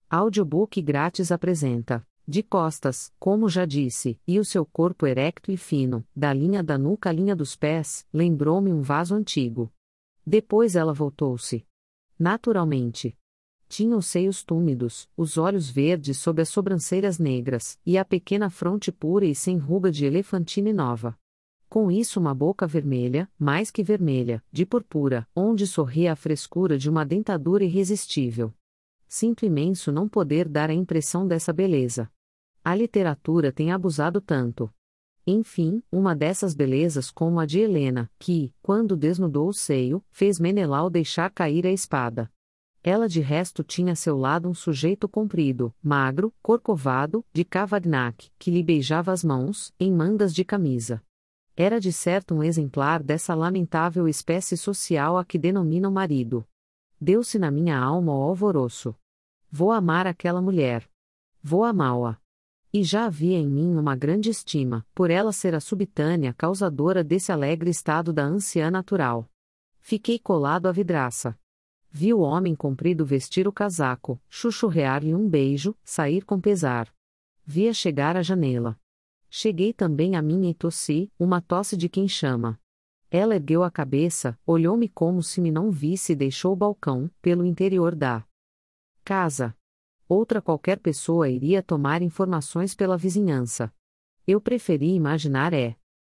Audiobook grátis apresenta De costas, como já disse, e o seu corpo erecto e fino, da linha da nuca à linha dos pés, lembrou-me um vaso antigo. Depois ela voltou-se. Naturalmente. Tinha os seios túmidos, os olhos verdes sob as sobrancelhas negras, e a pequena fronte pura e sem ruga de elefantina nova. Com isso uma boca vermelha, mais que vermelha, de purpura, onde sorria a frescura de uma dentadura irresistível. Sinto imenso não poder dar a impressão dessa beleza. A literatura tem abusado tanto. Enfim, uma dessas belezas como a de Helena, que, quando desnudou o seio, fez Menelau deixar cair a espada. Ela de resto tinha a seu lado um sujeito comprido, magro, corcovado, de Cavaignac, que lhe beijava as mãos, em mangas de camisa. Era de certo um exemplar dessa lamentável espécie social a que denominam marido. Deu-se na minha alma o alvoroço. Vou amar aquela mulher. Vou amá-la. E já havia em mim uma grande estima, por ela ser a subitânea causadora desse alegre estado da anciã natural. Fiquei colado à vidraça. Vi o homem comprido vestir o casaco, chuchurrear-lhe um beijo, sair com pesar. Vi-a chegar à janela. Cheguei também a mim e tossi, uma tosse de quem chama. Ela ergueu a cabeça, olhou-me como se me não visse e deixou o balcão, pelo interior da casa. Outra qualquer pessoa iria tomar informações pela vizinhança. Eu preferi imaginar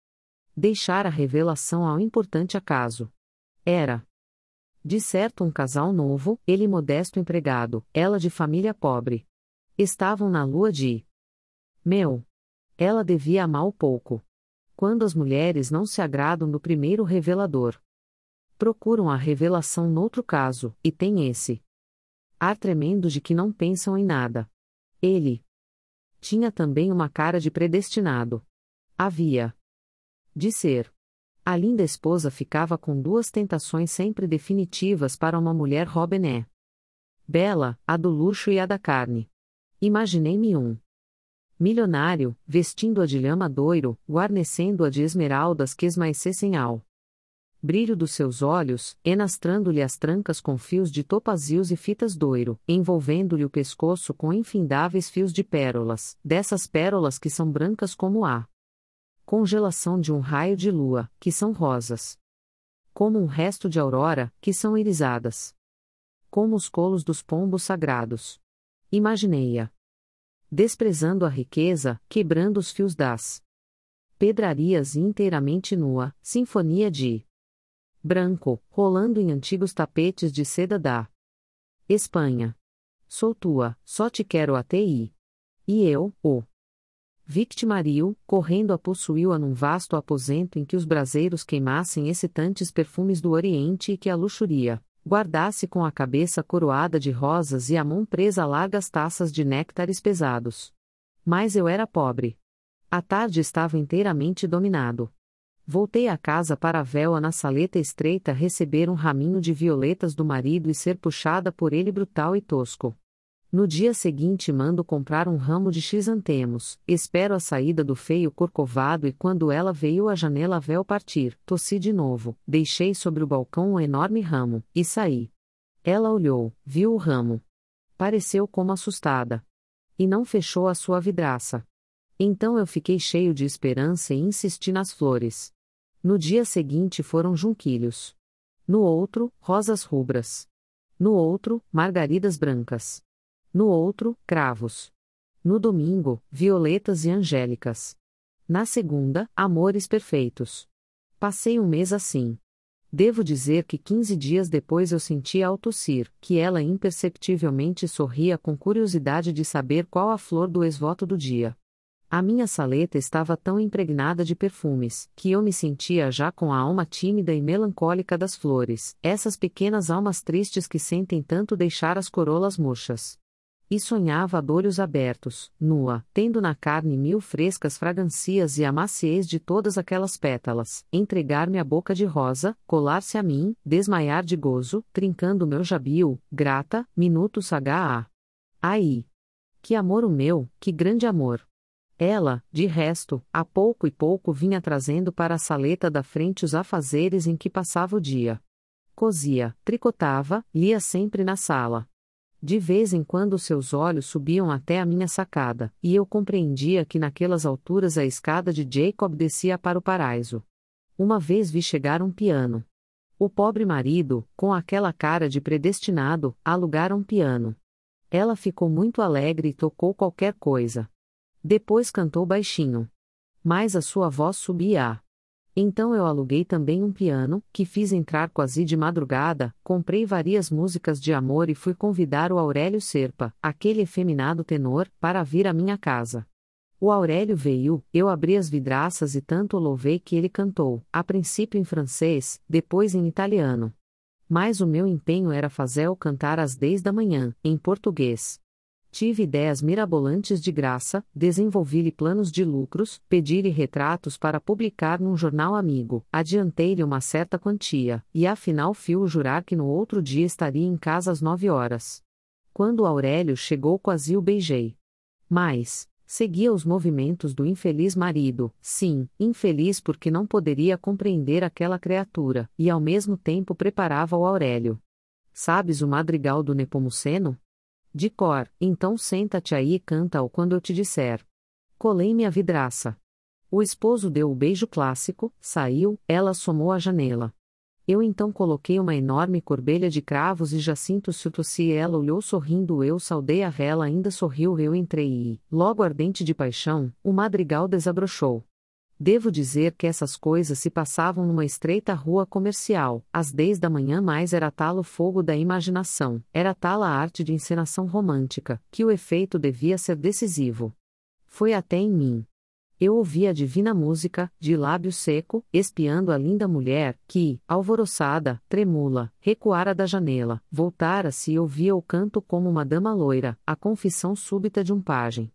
deixar a revelação ao importante acaso. Era, de certo, um casal novo, ele modesto empregado, ela de família pobre. Estavam na lua de mel. Ela devia amá-lo pouco. Quando as mulheres não se agradam do primeiro revelador, procuram a revelação noutro caso, e tem esse ar tremendo de que não pensam em nada. Ele tinha também uma cara de predestinado. Havia de ser. A linda esposa ficava com duas tentações sempre definitivas para uma mulher Robené. Bela, a do luxo e a da carne. Imaginei-me um milionário, vestindo-a de lhama doiro, guarnecendo-a de esmeraldas que esmaecessem ao brilho dos seus olhos, enastrando-lhe as trancas com fios de topazios e fitas doiro, envolvendo-lhe o pescoço com infindáveis fios de pérolas, dessas pérolas que são brancas como a congelação de um raio de lua, que são rosas. Como um resto de aurora, que são irisadas. Como os colos dos pombos sagrados. Imaginei-a desprezando a riqueza, quebrando os fios das pedrarias e inteiramente nua, sinfonia de branco, rolando em antigos tapetes de seda da Espanha. Sou tua, só te quero a ti. E eu, o victimario, correndo a possuiu-a num vasto aposento em que os braseiros queimassem excitantes perfumes do Oriente e que a luxúria guardasse com a cabeça coroada de rosas e a mão presa a largas taças de néctares pesados. Mas eu era pobre. A tarde estava inteiramente dominado. Voltei à casa para vê-la na saleta estreita receber um raminho de violetas do marido e ser puxada por ele brutal e tosco. No dia seguinte mando comprar um ramo de xantemos, espero a saída do feio corcovado e quando ela veio à janela a véu partir, tossi de novo, deixei sobre o balcão um enorme ramo, e saí. Ela olhou, viu o ramo. Pareceu como assustada. E não fechou a sua vidraça. Então eu fiquei cheio de esperança e insisti nas flores. No dia seguinte foram junquilhos. No outro, rosas rubras. No outro, margaridas brancas. No outro, cravos. No domingo, violetas e angélicas. Na segunda, amores perfeitos. Passei um mês assim. Devo dizer que 15 dias depois eu sentia ao tossir, que ela imperceptivelmente sorria com curiosidade de saber qual a flor do ex-voto do dia. A minha saleta estava tão impregnada de perfumes, que eu me sentia já com a alma tímida e melancólica das flores, essas pequenas almas tristes que sentem tanto deixar as corolas murchas. E sonhava de olhos abertos, nua, tendo na carne 1000 frescas fragancias e a maciez de todas aquelas pétalas, entregar-me a boca de rosa, colar-se a mim, desmaiar de gozo, trincando meu jabio, grata, minuto sagá. Ai! Que amor o meu, que grande amor! Ela, de resto, a pouco e pouco vinha trazendo para a saleta da frente os afazeres em que passava o dia. Cosia, tricotava, lia sempre na sala. De vez em quando seus olhos subiam até a minha sacada, e eu compreendia que naquelas alturas a escada de Jacob descia para o paraíso. Uma vez vi chegar um piano. O pobre marido, com aquela cara de predestinado, alugara um piano. Ela ficou muito alegre e tocou qualquer coisa. Depois cantou baixinho. Mas a sua voz subia. Então eu aluguei também um piano, que fiz entrar quase de madrugada, comprei várias músicas de amor e fui convidar o Aurélio Serpa, aquele efeminado tenor, para vir à minha casa. O Aurélio veio, eu abri as vidraças e tanto o louvei que ele cantou, a princípio em francês, depois em italiano. Mas o meu empenho era fazê-lo cantar às 10 da manhã, em português. Tive ideias mirabolantes de graça, desenvolvi-lhe planos de lucros, pedi-lhe retratos para publicar num jornal amigo, adiantei-lhe uma certa quantia, e afinal fio jurar que no outro dia estaria em casa às 9 horas. Quando Aurélio chegou quase o beijei. Mas, seguia os movimentos do infeliz marido, sim, infeliz porque não poderia compreender aquela criatura, e ao mesmo tempo preparava o Aurélio. Sabes o madrigal do Nepomuceno? De cor, então senta-te aí e canta-o quando eu te disser. Colei-me a vidraça. O esposo deu o beijo clássico, saiu, ela assomou à janela. Eu então coloquei uma enorme corbelha de cravos e jacintos se tossi ela olhou sorrindo eu saudei a vela ainda sorriu eu entrei e, logo ardente de paixão, o madrigal desabrochou. Devo dizer que essas coisas se passavam numa estreita rua comercial, às 10 da manhã mais era tal o fogo da imaginação, era tal a arte de encenação romântica, que o efeito devia ser decisivo. Foi até em mim. Eu ouvi a divina música, de lábio seco, espiando a linda mulher, que, alvoroçada, tremula, recuara da janela, voltara-se e ouvia o canto como uma dama loira, a confissão súbita de um pajem.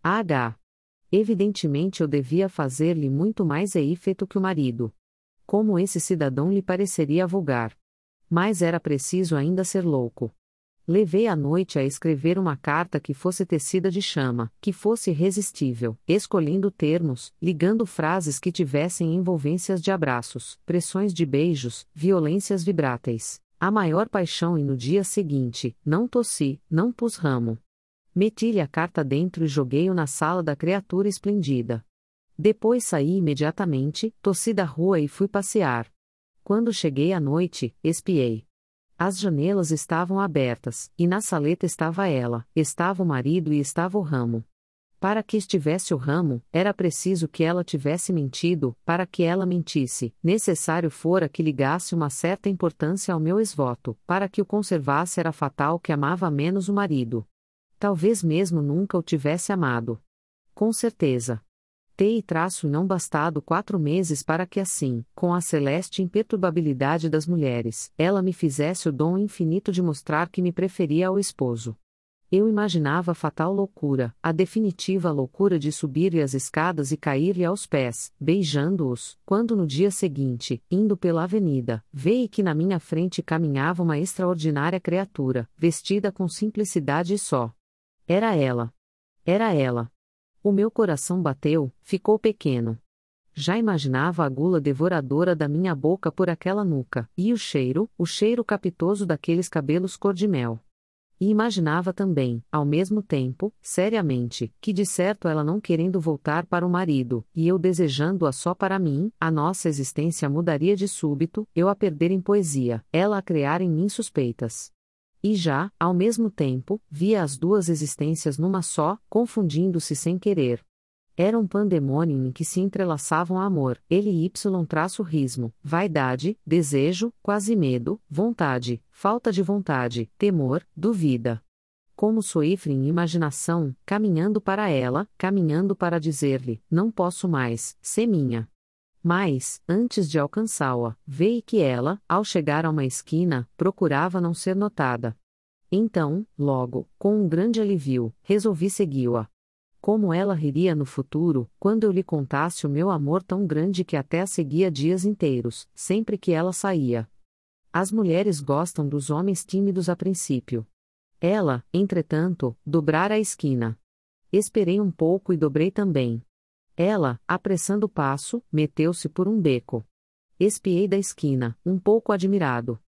H. Evidentemente eu devia fazer-lhe muito mais efeito que o marido. Como esse cidadão lhe pareceria vulgar. Mas era preciso ainda ser louco. Levei a noite a escrever uma carta que fosse tecida de chama, que fosse irresistível, escolhendo termos, ligando frases que tivessem envolvências de abraços, pressões de beijos, violências vibráteis, a maior paixão e no dia seguinte, não tossi, não pus ramo. Meti-lhe a carta dentro e joguei-o na sala da criatura esplendida. Depois saí imediatamente, tossi da rua e fui passear. Quando cheguei à noite, espiei. As janelas estavam abertas, e na saleta estava ela, estava o marido e estava o ramo. Para que estivesse o ramo, era preciso que ela tivesse mentido, para que ela mentisse, necessário fora que ligasse uma certa importância ao meu exvoto, para que o conservasse era fatal que amava menos o marido. Talvez mesmo nunca o tivesse amado. Com certeza. Tei traço não bastado 4 meses para que assim, com a celeste imperturbabilidade das mulheres, ela me fizesse o dom infinito de mostrar que me preferia ao esposo. Eu imaginava a fatal loucura, a definitiva loucura de subir-lhe as escadas e cair-lhe aos pés, beijando-os, quando no dia seguinte, indo pela avenida, veio que na minha frente caminhava uma extraordinária criatura, vestida com simplicidade e só. Era ela. Era ela. O meu coração bateu, ficou pequeno. Já imaginava a gula devoradora da minha boca por aquela nuca, e o cheiro capitoso daqueles cabelos cor-de-mel. E imaginava também, ao mesmo tempo, seriamente, que de certo ela não querendo voltar para o marido, e eu desejando-a só para mim, a nossa existência mudaria de súbito, eu a perder em poesia, ela a criar em mim suspeitas. E já, ao mesmo tempo, via as duas existências numa só, confundindo-se sem querer. Era um pandemônio em que se entrelaçavam amor, ele y-rismo, vaidade, desejo, quase medo, vontade, falta de vontade, temor, dúvida. Como soifre em imaginação, caminhando para ela, caminhando para dizer-lhe, não posso mais, sê minha. Mas, antes de alcançá-la, veio que ela, ao chegar a uma esquina, procurava não ser notada. Então, logo, com um grande alívio, resolvi segui-la. Como ela riria no futuro, quando eu lhe contasse o meu amor tão grande que até a seguia dias inteiros, sempre que ela saía. As mulheres gostam dos homens tímidos a princípio. Ela, entretanto, dobrara a esquina. Esperei um pouco e dobrei também. Ela, apressando o passo, meteu-se por um beco. Espiei da esquina, um pouco admirado.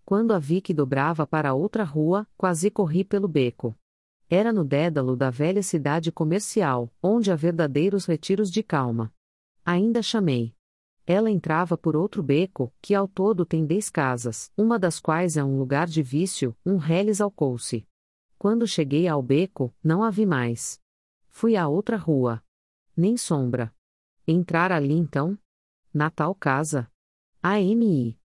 Quando a vi que dobrava para outra rua, quase corri pelo beco. Era no dédalo da velha cidade comercial, onde há verdadeiros retiros de calma. Ainda chamei. Ela entrava por outro beco, que ao todo tem 10 casas, uma das quais é um lugar de vício, um reles ao couce. Quando cheguei ao beco, não a vi mais. Fui à outra rua. Nem sombra. Entrar ali então? Na tal casa. AMI.